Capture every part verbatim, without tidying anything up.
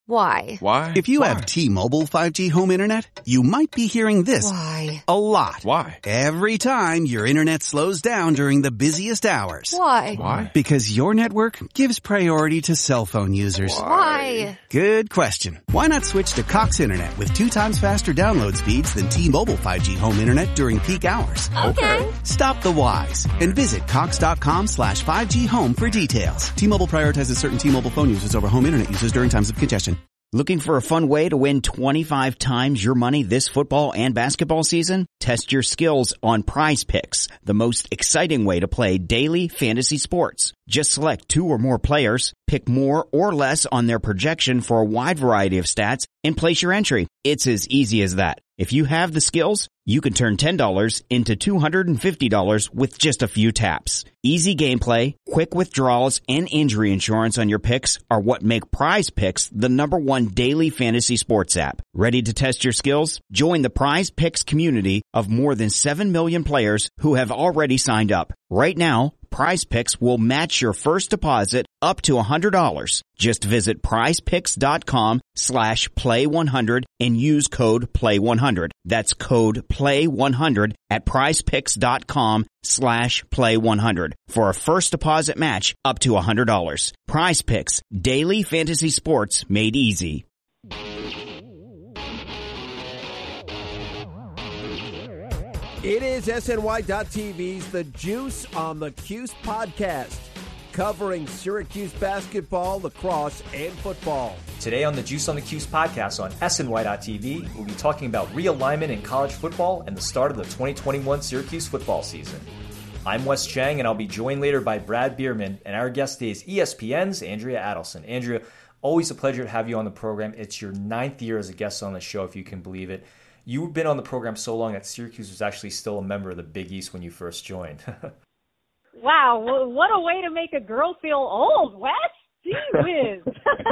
Why? Why? If you Why? have T-Mobile five G home internet, you might be hearing this Why? a lot. Why? Every time your internet slows down during the busiest hours. Why? Why? Because your network gives priority to cell phone users. Why? Good question. Why not switch to Cox Internet with two times faster download speeds than T-Mobile five G home internet during peak hours? Okay. Stop the whys and visit cox.com slash 5G home for details. T-Mobile prioritizes certain T-Mobile phone users over home internet users during times of congestion. Looking for a fun way to win twenty-five times your money this football and basketball season? Test your skills on Prize Picks, the most exciting way to play daily fantasy sports. Just select two or more players, pick more or less on their projection for a wide variety of stats, and place your entry. It's as easy as that. If you have the skills, you can turn ten dollars into two hundred fifty dollars with just a few taps. Easy gameplay, quick withdrawals, and injury insurance on your picks are what make Prize Picks the number one daily fantasy sports app. Ready to test your skills? Join the Prize Picks community of more than seven million players who have already signed up. Right now, Prize Picks will match your first deposit up to one hundred dollars. Just visit prizepicks.com slash play 100 and use code play 100. That's code play 100 at prizepicks.com slash play 100 for a first deposit match up to one hundred dollars. Prize Picks, daily fantasy sports made easy. It is S N Y dot T V's The Juice on the Cuse podcast, covering Syracuse basketball, lacrosse, and football. Today on the Juice on the Cuse podcast on S N Y dot T V, we'll be talking about realignment in college football and the start of the twenty twenty-one Syracuse football season. I'm Wes Chang, and I'll be joined later by Brad Bierman, and our guest today is E S P N's Andrea Adelson. Andrea, always a pleasure to have you on the program. It's your ninth year as a guest on the show, if you can believe it. You've been on the program so long that Syracuse was actually still a member of the Big East when you first joined. Wow, well, what a way to make a girl feel old, Wes. Gee whiz.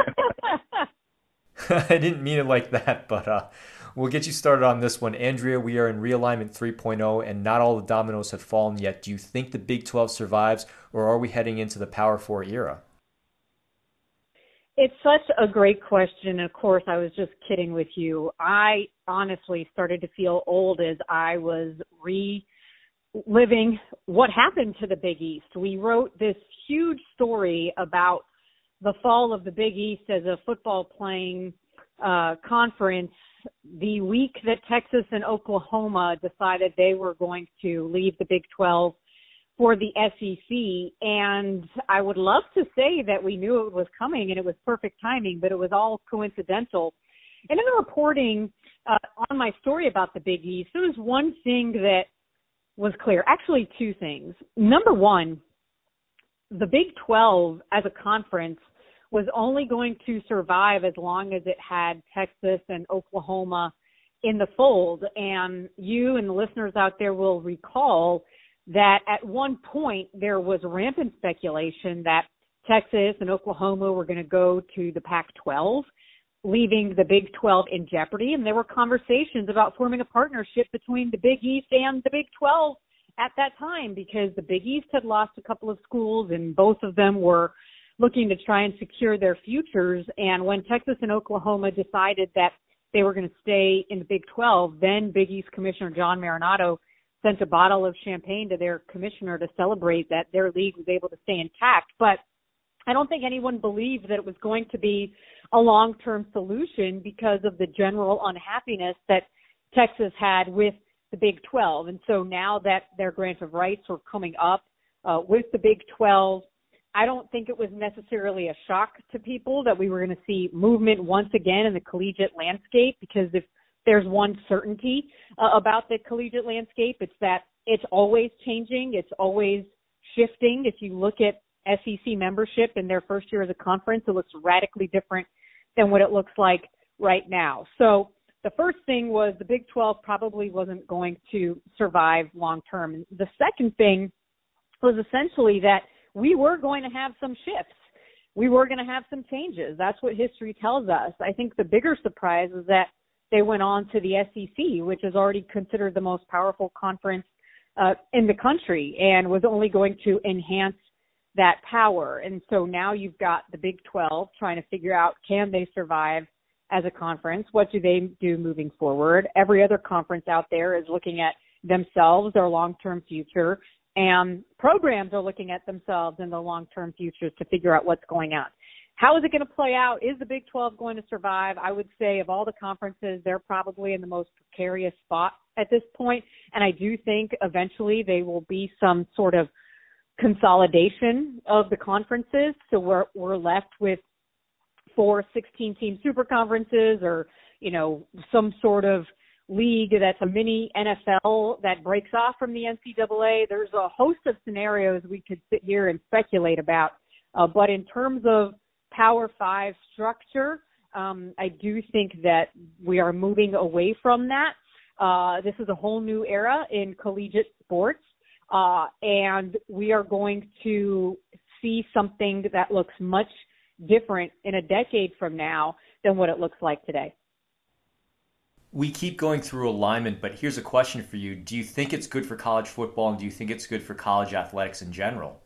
I didn't mean it like that, but uh, we'll get you started on this one. Andrea, we are in realignment three point oh, and not all the dominoes have fallen yet. Do you think the Big twelve survives, or are we heading into the Power Four era? It's such a great question. Of course, I was just kidding with you. I honestly started to feel old as I was reliving what happened to the Big East. We wrote this huge story about the fall of the Big East as a football playing uh, conference the week that Texas and Oklahoma decided they were going to leave the Big twelve for the S E C, and I would love to say that we knew it was coming and it was perfect timing, but it was all coincidental. And in the reporting uh, on my story about the Big East, there was one thing that was clear, actually two things. Number one, the Big twelve as a conference was only going to survive as long as it had Texas and Oklahoma in the fold, and you and the listeners out there will recall that at one point there was rampant speculation that Texas and Oklahoma were going to go to the Pac twelve, leaving the Big twelve in jeopardy. And there were conversations about forming a partnership between the Big East and the Big twelve at that time, because the Big East had lost a couple of schools and both of them were looking to try and secure their futures. And when Texas and Oklahoma decided that they were going to stay in the Big twelve, then Big East Commissioner John Marinado sent a bottle of champagne to their commissioner to celebrate that their league was able to stay intact. But I don't think anyone believed that it was going to be a long-term solution because of the general unhappiness that Texas had with the Big twelve. And so now that their grant of rights were coming up uh, with the Big twelve, I don't think it was necessarily a shock to people that we were going to see movement once again in the collegiate landscape, because if there's one certainty uh, about the collegiate landscape, it's that it's always changing. It's always shifting. If you look at S E C membership in their first year as a conference, it looks radically different than what it looks like right now. So the first thing was the Big twelve probably wasn't going to survive long term. The second thing was essentially that we were going to have some shifts. We were going to have some changes. That's what history tells us. I think the bigger surprise is that they went on to the S E C, which is already considered the most powerful conference uh, in the country and was only going to enhance that power. And so now you've got the Big twelve trying to figure out, can they survive as a conference? What do they do moving forward? Every other conference out there is looking at themselves, their long-term future, and programs are looking at themselves and the long-term futures to figure out what's going on. How is it going to play out? Is the Big twelve going to survive? I would say of all the conferences, they're probably in the most precarious spot at this point. And I do think eventually they will be some sort of consolidation of the conferences. So we're, we're left with four sixteen-team super conferences, or, you know, some sort of league that's a mini N F L that breaks off from the N C double A. There's a host of scenarios we could sit here and speculate about. Uh, but in terms of Power Five structure, um, I do think that we are moving away from that. Uh, this is a whole new era in collegiate sports, uh, and we are going to see something that looks much different in a decade from now than what it looks like today. We keep going through alignment, but here's a question for you. Do you think it's good for college football, and do you think it's good for college athletics in general?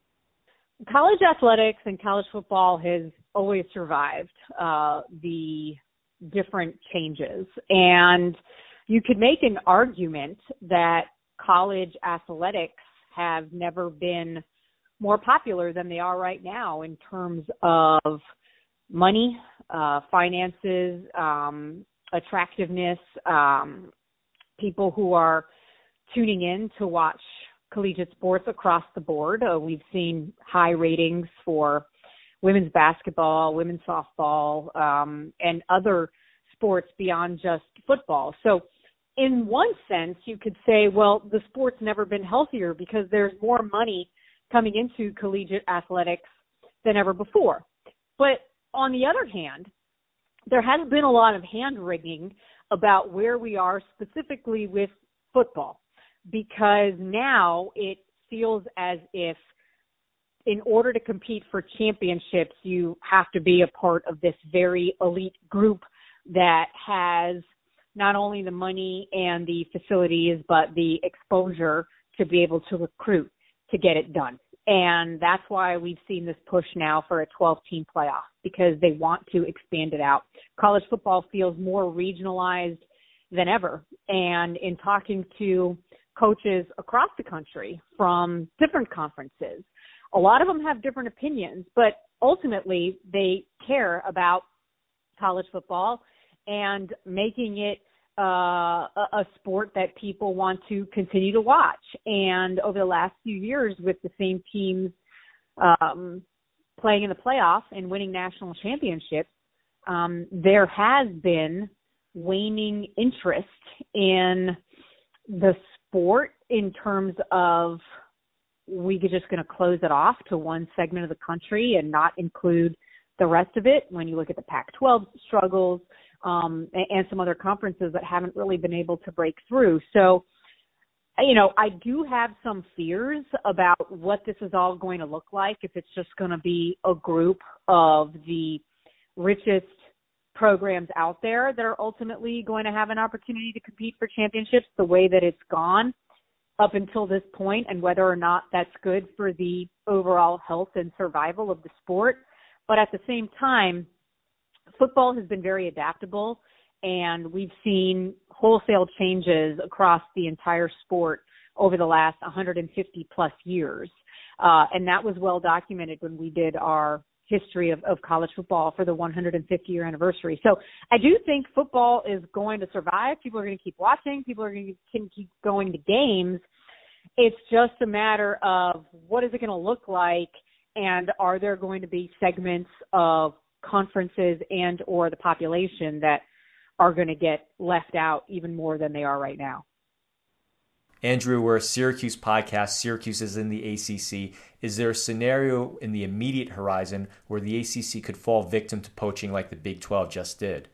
College athletics and college football has always survived uh, the different changes. And you could make an argument that college athletics have never been more popular than they are right now in terms of money, uh, finances, um, attractiveness, um, people who are tuning in to watch collegiate sports across the board. Uh, we've seen high ratings for women's basketball, women's softball, um, and other sports beyond just football. So in one sense, you could say, well, the sport's never been healthier because there's more money coming into collegiate athletics than ever before. But on the other hand, there has been a lot of hand-wringing about where we are specifically with football, because now it feels as if in order to compete for championships, you have to be a part of this very elite group that has not only the money and the facilities, but the exposure to be able to recruit to get it done. And that's why we've seen this push now for a twelve-team playoff, because they want to expand it out. College football feels more regionalized than ever. And in talking to coaches across the country from different conferences, a lot of them have different opinions, but ultimately they care about college football and making it uh, a, a sport that people want to continue to watch. And over the last few years, with the same teams um, playing in the playoffs and winning national championships, um, there has been waning interest in the sport in terms of we are just going to close it off to one segment of the country and not include the rest of it. When you look at the Pac twelve struggles um, and, and some other conferences that haven't really been able to break through. So, you know, I do have some fears about what this is all going to look like, if it's just going to be a group of the richest programs out there that are ultimately going to have an opportunity to compete for championships the way that it's gone up until this point, and whether or not that's good for the overall health and survival of the sport. But at the same time, football has been very adaptable, and we've seen wholesale changes across the entire sport over the last one hundred fifty plus years. Uh, and that was well documented when we did our history of, of college football for the one hundred fifty year anniversary. So I do think football is going to survive. People are going to keep watching. People are going to keep going to games. It's just a matter of what is it going to look like, and are there going to be segments of conferences and or the population that are going to get left out even more than they are right now. Andrew, we're a Syracuse podcast. Syracuse is in the A C C. Is there a scenario in the immediate horizon where the A C C could fall victim to poaching like the Big twelve just did?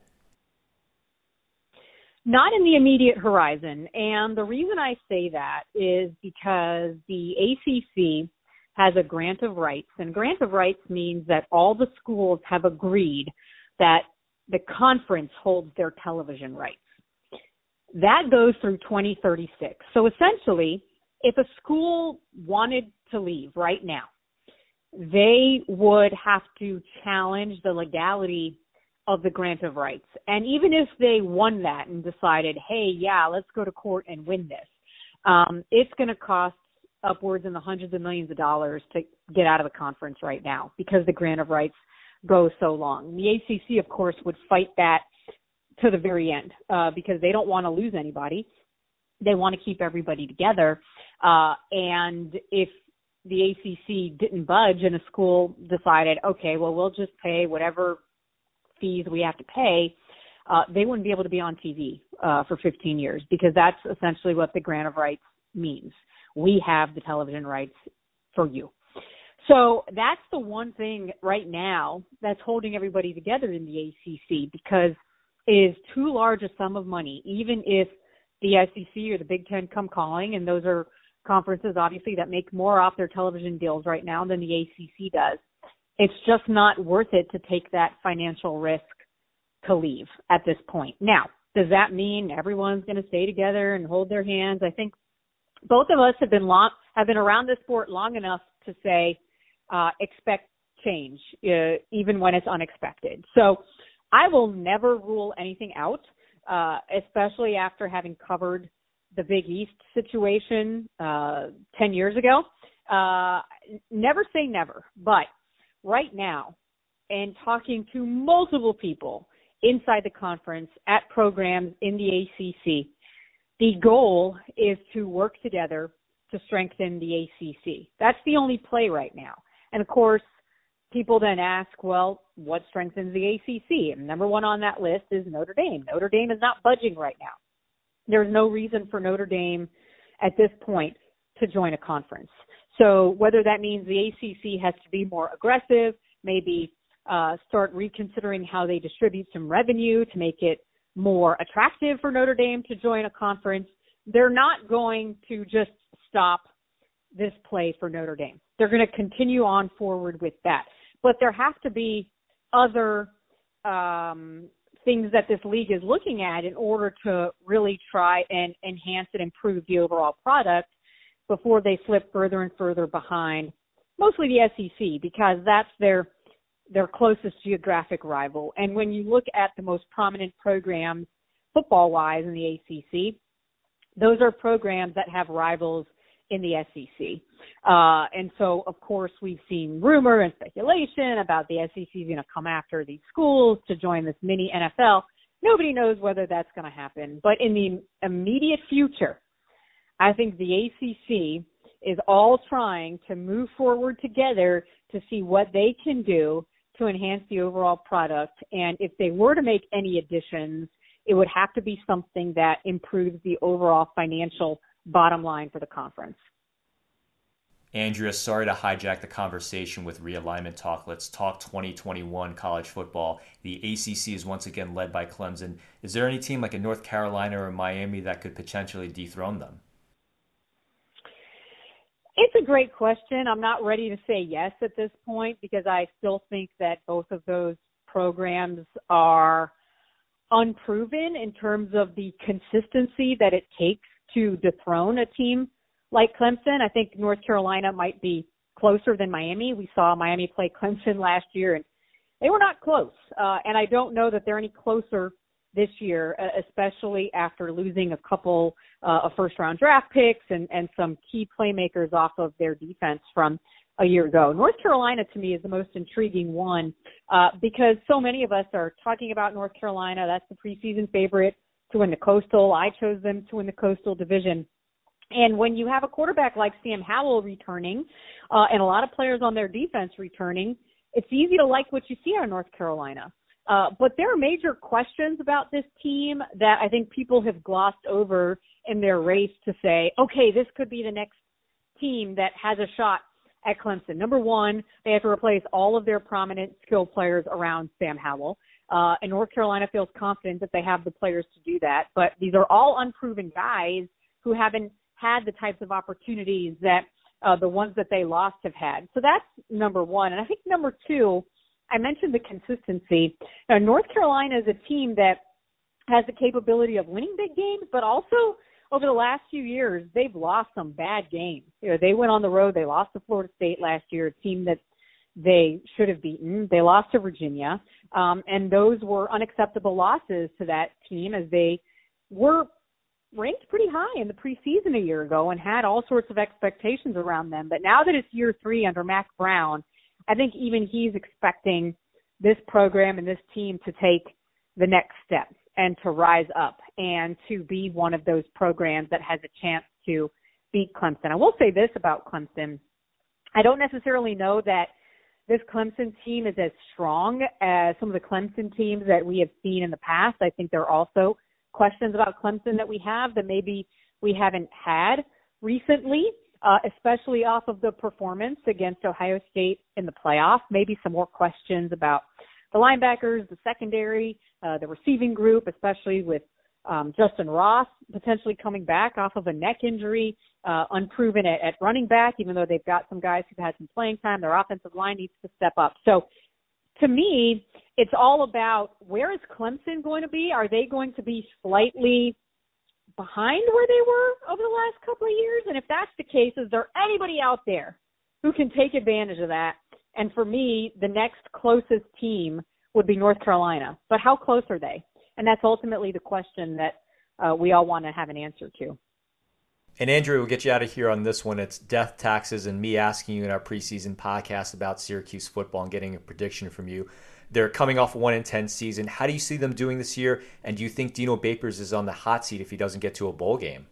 Not in the immediate horizon. And the reason I say that is because the A C C has a grant of rights. And grant of rights means that all the schools have agreed that the conference holds their television rights. That goes through twenty thirty-six. So essentially, if a school wanted to leave right now, they would have to challenge the legality of the grant of rights. And even if they won that and decided, hey, yeah, let's go to court and win this, um, it's going to cost upwards in the hundreds of millions of dollars to get out of the conference right now because the grant of rights goes so long. The A C C, of course, would fight that to the very end uh, because they don't want to lose anybody. They want to keep everybody together. Uh, and if the A C C didn't budge and a school decided, okay, well, we'll just pay whatever fees we have to pay, uh, they wouldn't be able to be on T V uh, for fifteen years because that's essentially what the grant of rights means. We have the television rights for you. So that's the one thing right now that's holding everybody together in the A C C because it is too large a sum of money, even if the S E C or the Big Ten come calling, and those are conferences, obviously, that make more off their television deals right now than the A C C does. It's just not worth it to take that financial risk to leave at this point. Now, does that mean everyone's going to stay together and hold their hands? I think both of us have been long, have been around this sport long enough to say, uh, expect change, uh, even when it's unexpected. So I will never rule anything out, uh, especially after having covered the Big East situation uh, ten years ago. Uh, never say never, but right now, and talking to multiple people inside the conference at programs in the A C C, the goal is to work together to strengthen the A C C. That's the only play right now. And of course, people then ask, well, what strengthens the A C C? And number one on that list is Notre Dame. Notre Dame is not budging right now. There's no reason for Notre Dame at this point to join a conference. So whether that means the A C C has to be more aggressive, maybe uh, start reconsidering how they distribute some revenue to make it more attractive for Notre Dame to join a conference, they're not going to just stop this play for Notre Dame. They're going to continue on forward with that. But there have to be other um, things that this league is looking at in order to really try and enhance and improve the overall product before they slip further and further behind, mostly the S E C, because that's their their closest geographic rival. And when you look at the most prominent programs football-wise in the A C C, those are programs that have rivals in the S E C. Uh, and so, of course, we've seen rumor and speculation about the S E C is going to come after these schools to join this mini N F L. Nobody knows whether that's going to happen. But in the immediate future, I think the A C C is all trying to move forward together to see what they can do to enhance the overall product. And if they were to make any additions, it would have to be something that improves the overall financial bottom line for the conference. Andrea, sorry to hijack the conversation with realignment talk. Let's talk twenty twenty-one college football. The A C C is once again led by Clemson. Is there any team like a North Carolina or Miami that could potentially dethrone them? It's a great question. I'm not ready to say yes at this point because I still think that both of those programs are unproven in terms of the consistency that it takes to dethrone a team like Clemson. I think North Carolina might be closer than Miami. We saw Miami play Clemson last year, and they were not close. Uh, and I don't know that they're any closer this year, especially after losing a couple uh, of first-round draft picks and, and some key playmakers off of their defense from a year ago. North Carolina, to me, is the most intriguing one uh, because so many of us are talking about North Carolina. That's the preseason favorite to win the Coastal. I chose them to win the Coastal Division. And when you have a quarterback like Sam Howell returning uh, and a lot of players on their defense returning, it's easy to like what you see out of North Carolina. Uh, but there are major questions about this team that I think people have glossed over in their race to say, okay, this could be the next team that has a shot at Clemson. Number one, they have to replace all of their prominent skilled players around Sam Howell. Uh, and North Carolina feels confident that they have the players to do that. But these are all unproven guys who haven't had the types of opportunities that uh, the ones that they lost have had. So that's number one. And I think number two, I mentioned the consistency. Now, North Carolina is a team that has the capability of winning big games, but also over the last few years, they've lost some bad games. You know, they went on the road. They lost to Florida State last year, a team that they should have beaten. They lost to Virginia, um, and those were unacceptable losses to that team as they were ranked pretty high in the preseason a year ago and had all sorts of expectations around them. But now that it's year three under Mack Brown, I think even he's expecting this program and this team to take the next step and to rise up and to be one of those programs that has a chance to beat Clemson. I will say this about Clemson. I don't necessarily know that this Clemson team is as strong as some of the Clemson teams that we have seen in the past. I think there are also questions about Clemson that we have that maybe we haven't had recently, uh, especially off of the performance against Ohio State in the playoff. Maybe some more questions about the linebackers, the secondary, uh, the receiving group, especially with um, Justin Ross potentially coming back off of a neck injury, uh, unproven at, at running back, even though they've got some guys who've had some playing time. Their offensive line needs to step up. So to me, it's all about where is Clemson going to be? Are they going to be slightly behind where they were over the last couple of years? And if that's the case, is there anybody out there who can take advantage of that? And for me, the next closest team would be North Carolina. But how close are they? And that's ultimately the question that uh, we all want to have an answer to. And Andrew, we'll get you out of here on this one. It's death, taxes, and me asking you in our preseason podcast about Syracuse football and getting a prediction from you. They're coming off a one and ten season. How do you see them doing this year? And do you think Dino Babers is on the hot seat if he doesn't get to a bowl game?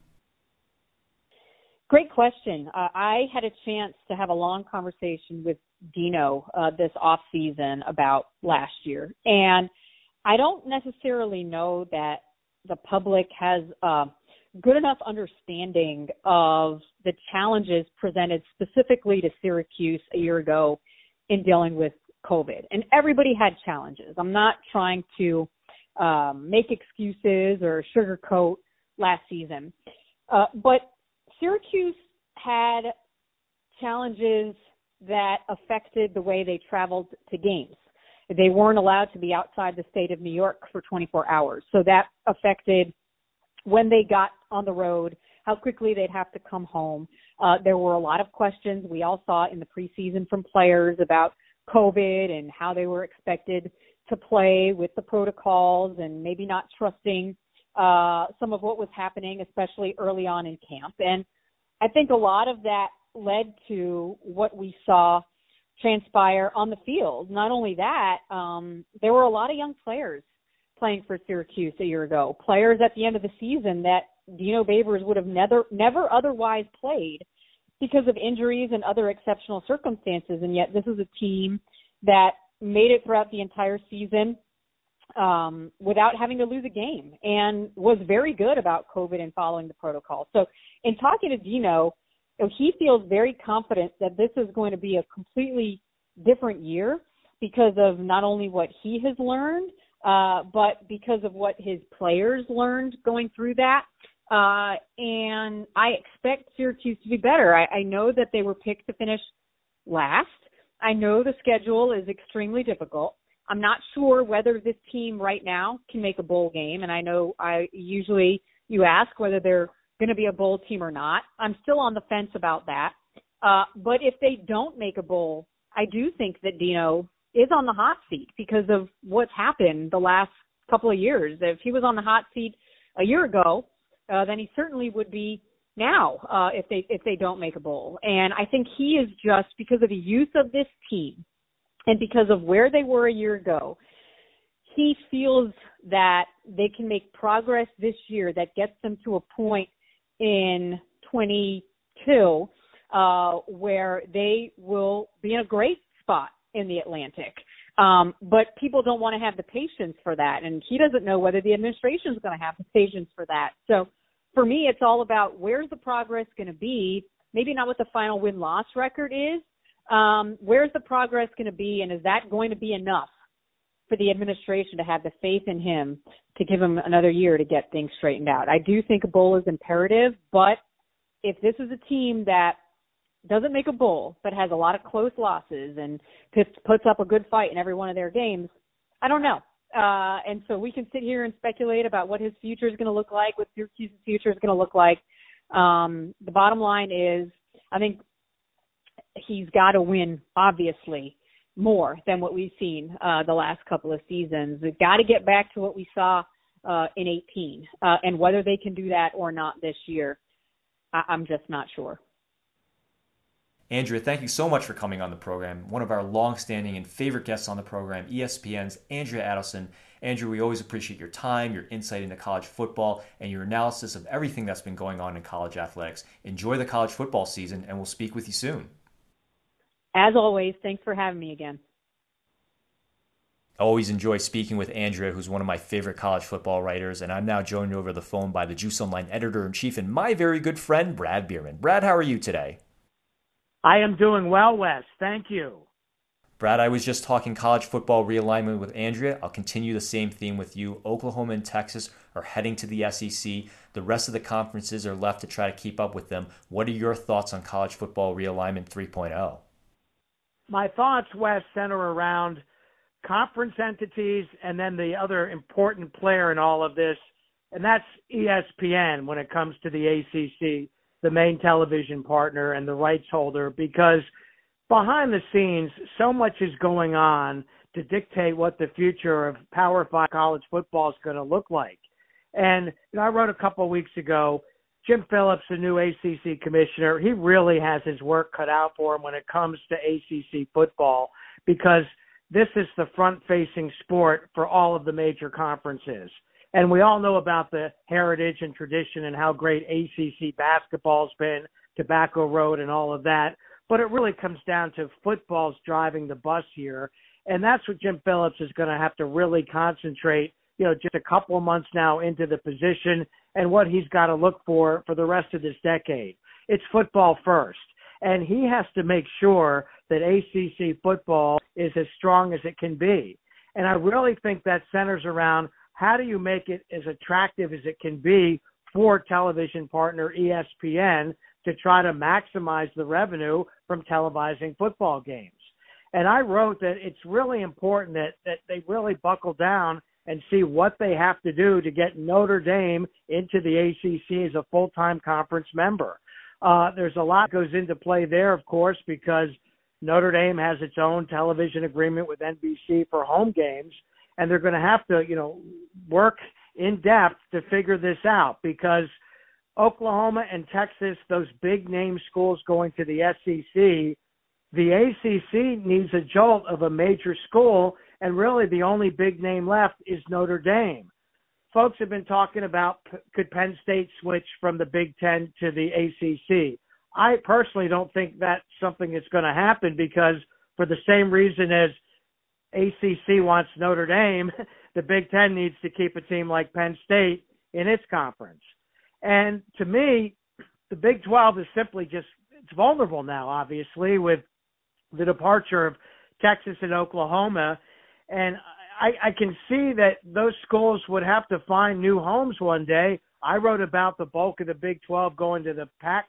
Great question. Uh, I had a chance to have a long conversation with Dino uh, this off season about last year. And I don't necessarily know that the public has a good enough understanding of the challenges presented specifically to Syracuse a year ago in dealing with COVID. And everybody had challenges. I'm not trying to um, make excuses or sugarcoat last season. Uh, but Syracuse had challenges that affected the way they traveled to games. They weren't allowed to be outside the state of New York for twenty-four hours. So that affected when they got on the road, how quickly they'd have to come home. Uh, there were a lot of questions we all saw in the preseason from players about COVID and how they were expected to play with the protocols and maybe not trusting uh, some of what was happening, especially early on in camp. And I think a lot of that led to what we saw transpire on the field. Not only that, um, there were a lot of young players playing for Syracuse a year ago, players at the end of the season that Dino Babers would have never, never otherwise played because of injuries and other exceptional circumstances. And yet this is a team that made it throughout the entire season um, without having to lose a game and was very good about COVID and following the protocol. So in talking to Dino, he feels very confident that this is going to be a completely different year because of not only what he has learned, uh, but because of what his players learned going through that. Uh, and I expect Syracuse to be better. I, I know that they were picked to finish last. I know the schedule is extremely difficult. I'm not sure whether this team right now can make a bowl game. And I know I usually you ask whether they're going to be a bowl team or not. I'm still on the fence about that. Uh, but if they don't make a bowl, I do think that Dino is on the hot seat because of what's happened the last couple of years. If he was on the hot seat a year ago, uh, then he certainly would be now uh, if they if they don't make a bowl. And I think he is just, because of the use of this team and because of where they were a year ago, he feels that they can make progress this year that gets them to a point in twenty-two uh, where they will be in a great spot in the Atlantic. Um, but people don't want to have the patience for that. And he doesn't know whether the administration is going to have the patience for that. So for me, it's all about where's the progress going to be, maybe not what the final win-loss record is. Um, where's the progress going to be, and is that going to be enough for the administration to have the faith in him to give him another year to get things straightened out? I do think a bowl is imperative, but if this is a team that doesn't make a bowl but has a lot of close losses and puts up a good fight in every one of their games, I don't know. Uh, and so we can sit here and speculate about what his future is going to look like, what Syracuse's future is going to look like. Um, the bottom line is I think he's got to win, obviously, more than what we've seen uh, the last couple of seasons. We've got to get back to what we saw uh, in eighteen, uh, and whether they can do that or not this year, I- I'm just not sure. Andrea, thank you so much for coming on the program. One of our long-standing and favorite guests on the program, E S P N's Andrea Adelson. Andrea, we always appreciate your time, your insight into college football, and your analysis of everything that's been going on in college athletics. Enjoy the college football season, and we'll speak with you soon. As always, thanks for having me again. I always enjoy speaking with Andrea, who's one of my favorite college football writers, and I'm now joined over the phone by the Juice Online editor-in-chief and my very good friend, Brad Bierman. Brad, how are you today? I am doing well, Wes. Thank you. Brad, I was just talking college football realignment with Andrea. I'll continue the same theme with you. Oklahoma and Texas are heading to the S E C. The rest of the conferences are left to try to keep up with them. What are your thoughts on college football realignment three point oh? My thoughts, Wes, center around conference entities and then the other important player in all of this, and that's E S P N when it comes to the A C C, the main television partner and the rights holder, because behind the scenes, so much is going on to dictate what the future of Power Five college football is going to look like. And you know, I wrote a couple of weeks ago, Jim Phillips, the new A C C commissioner, he really has his work cut out for him when it comes to A C C football, because this is the front-facing sport for all of the major conferences. And we all know about the heritage and tradition and how great A C C basketball's been, Tobacco Road and all of that. But it really comes down to football's driving the bus here. And that's what Jim Phillips is going to have to really concentrate, you know, just a couple of months now into the position and what he's got to look for for the rest of this decade. It's football first. And he has to make sure that A C C football is as strong as it can be. And I really think that centers around how do you make it as attractive as it can be for television partner E S P N to try to maximize the revenue from televising football games. And I wrote that it's really important that, that they really buckle down and see what they have to do to get Notre Dame into the A C C as a full-time conference member. Uh, there's a lot goes into play there, of course, because Notre Dame has its own television agreement with N B C for home games, and they're going to have to, you know, work in depth to figure this out, because Oklahoma and Texas, those big name schools going to the S E C, the A C C needs a jolt of a major school, and really the only big name left is Notre Dame. Folks have been talking about could Penn State switch from the Big Ten to the A C C. I personally don't think that's something that's going to happen, because for the same reason as A C C wants Notre Dame, the Big Ten needs to keep a team like Penn State in its conference. And to me, the Big twelve is simply just, it's vulnerable now, obviously, with the departure of Texas and Oklahoma. And I, I can see that those schools would have to find new homes one day. I wrote about the bulk of the Big twelve going to the Pac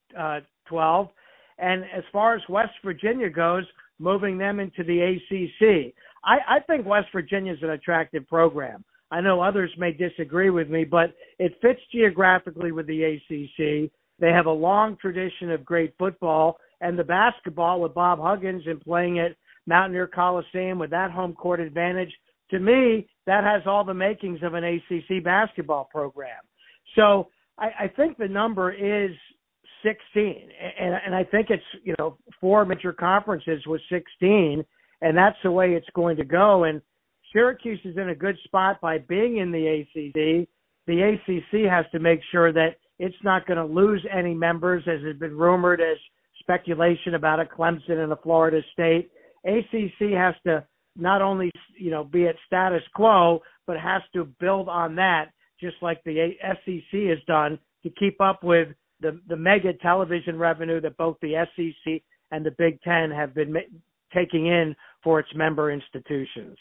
twelve. And as far as West Virginia goes, moving them into the A C C. I, I think West Virginia is an attractive program. I know others may disagree with me, but it fits geographically with the A C C. They have a long tradition of great football, and the basketball with Bob Huggins and playing at Mountaineer Coliseum with that home court advantage, to me, that has all the makings of an A C C basketball program. So I, I think the number is sixteen, and, and I think it's, you know, four major conferences with sixteen, and that's the way it's going to go. And Syracuse is in a good spot by being in the A C C. The A C C has to make sure that it's not going to lose any members, as has been rumored as speculation about a Clemson and a Florida State. A C C has to not only, you know, be at status quo, but has to build on that, just like the S E C has done, to keep up with the, the mega television revenue that both the S E C and the Big Ten have been ma- taking in for its member institutions.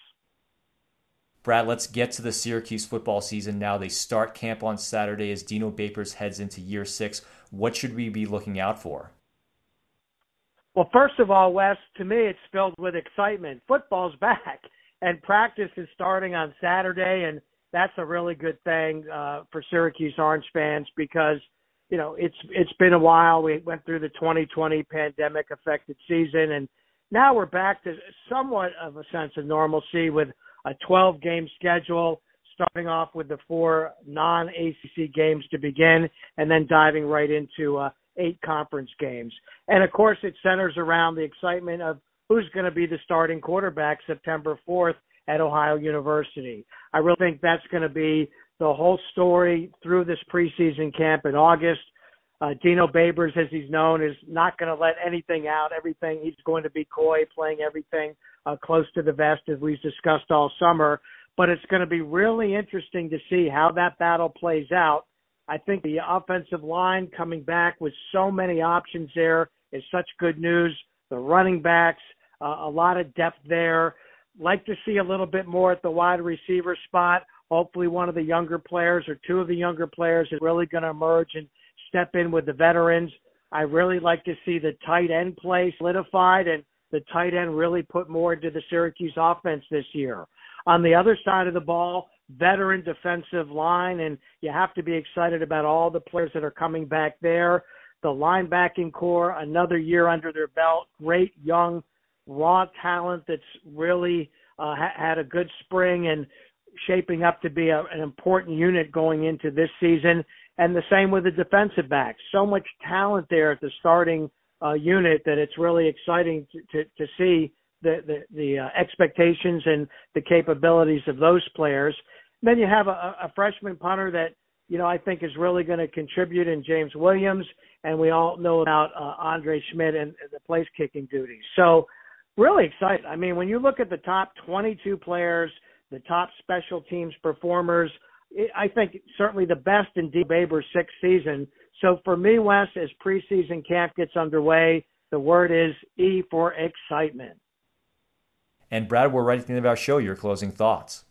Brad, let's get to the Syracuse football season now. They start camp on Saturday as Dino Babers heads into year six. What should we be looking out for? Well, first of all, Wes, to me, it's filled with excitement. Football's back, and practice is starting on Saturday, and that's a really good thing uh, for Syracuse Orange fans, because, you know, it's it's been a while. We went through the twenty twenty pandemic-affected season, and now we're back to somewhat of a sense of normalcy with a twelve-game schedule, starting off with the four non-A C C games to begin, and then diving right into uh, eight conference games. And, of course, it centers around the excitement of who's going to be the starting quarterback September fourth at Ohio University. I really think that's going to be the whole story through this preseason camp in August. Uh, Dino Babers, as he's known, is not going to let anything out, everything. He's going to be coy, playing everything uh, close to the vest, as we've discussed all summer. But it's going to be really interesting to see how that battle plays out. I think the offensive line coming back with so many options there is such good news. The running backs, uh, a lot of depth there. Like to see a little bit more at the wide receiver spot. Hopefully one of the younger players or two of the younger players is really going to emerge and step in with the veterans. I really like to see the tight end play solidified and the tight end really put more into the Syracuse offense this year. On the other side of the ball, veteran defensive line, and you have to be excited about all the players that are coming back there. The linebacking core, another year under their belt, great young, raw talent that's really uh, ha- had a good spring and shaping up to be a, an important unit going into this season. And the same with the defensive backs. So much talent there at the starting uh, unit that it's really exciting to, to, to see the, the, the uh, expectations and the capabilities of those players. Then you have a, a freshman punter that, you know, I think is really going to contribute in James Williams. And we all know about uh, Andre Schmidt and, and the place kicking duties. So really excited. I mean, when you look at the top twenty-two players, the top special teams performers, I think certainly the best in D. Babers' sixth season. So for me, Wes, as preseason camp gets underway, the word is E for excitement. And Brad, we're right at the end of our show. Your closing thoughts.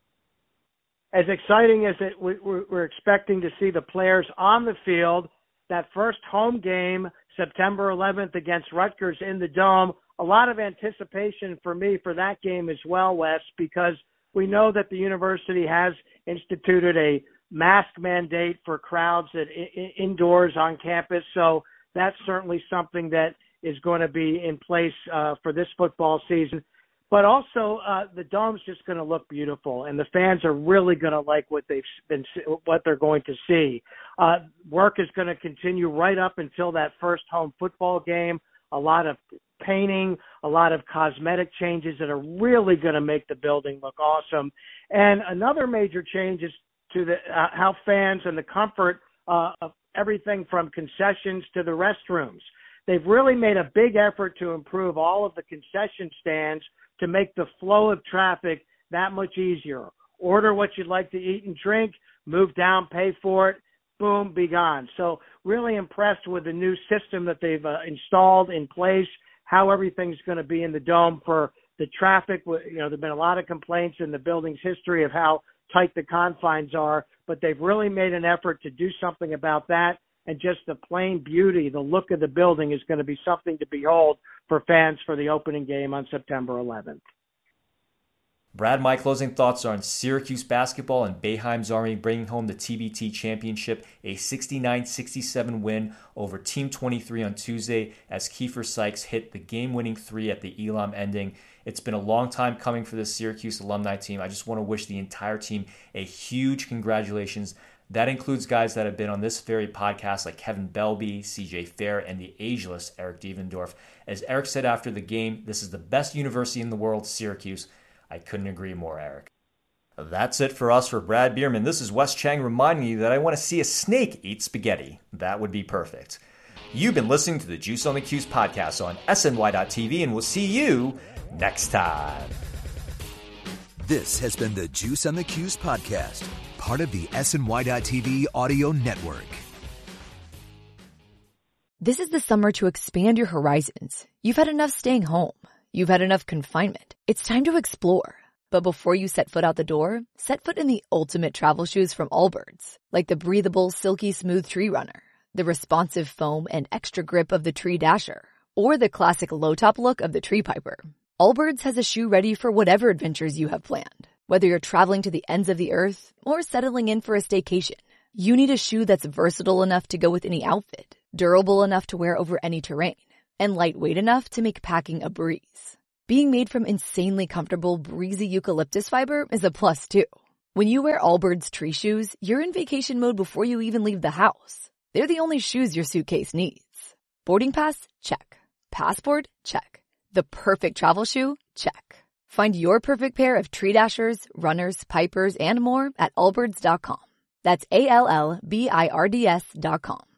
As exciting as it, we're expecting to see the players on the field, that first home game, September eleventh against Rutgers in the Dome, a lot of anticipation for me for that game as well, Wes, because we know that the university has instituted a mask mandate for crowds at I- indoors on campus. So that's certainly something that is going to be in place uh, for this football season. But also, uh, the Dome's just going to look beautiful, and the fans are really going to like what they've been, what they're going to see. Uh, work is going to continue right up until that first home football game. A lot of painting, a lot of cosmetic changes that are really going to make the building look awesome. And another major change is to the uh, how fans and the comfort uh, of everything from concessions to the restrooms. They've really made a big effort to improve all of the concession stands to make the flow of traffic that much easier. Order what you'd like to eat and drink, move down, pay for it, boom, be gone. So really impressed with the new system that they've uh, installed in place, how everything's going to be in the Dome for the traffic. You know, there've been a lot of complaints in the building's history of how tight the confines are, but they've really made an effort to do something about that. And just the plain beauty, the look of the building is going to be something to behold for fans for the opening game on September eleventh. Brad, my closing thoughts are on Syracuse basketball and Boeheim's Army bringing home the T B T championship, a sixty-nine sixty-seven win over Team twenty-three on Tuesday as Kiefer Sykes hit the game-winning three at the Elam ending. It's been a long time coming for the Syracuse alumni team. I just want to wish the entire team a huge congratulations. That includes guys that have been on this very podcast like Kevin Belby, C J Fair, and the ageless Eric Devendorf. As Eric said after the game, this is the best university in the world, Syracuse. I couldn't agree more, Eric. That's it for us. For Brad Bierman, this is Wes Chang reminding you that I want to see a snake eat spaghetti. That would be perfect. You've been listening to the Juice on the Cuse podcast on S N Y dot T V, and we'll see you next time. This has been the Juice on the Cuse podcast, part of the S N Y dot T V audio network. This is the summer to expand your horizons. You've had enough staying home. You've had enough confinement. It's time to explore. But before you set foot out the door, set foot in the ultimate travel shoes from Allbirds, like the breathable, silky smooth Tree Runner, the responsive foam and extra grip of the Tree Dasher, or the classic low-top look of the Tree Piper. Allbirds has a shoe ready for whatever adventures you have planned. Whether you're traveling to the ends of the earth or settling in for a staycation, you need a shoe that's versatile enough to go with any outfit, durable enough to wear over any terrain, and lightweight enough to make packing a breeze. Being made from insanely comfortable, breezy eucalyptus fiber is a plus, too. When you wear Allbirds tree shoes, you're in vacation mode before you even leave the house. They're the only shoes your suitcase needs. Boarding pass? Check. Passport? Check. The perfect travel shoe? Check. Find your perfect pair of tree dashers, runners, pipers, and more at allbirds dot com. That's A L L B I R D S dot com.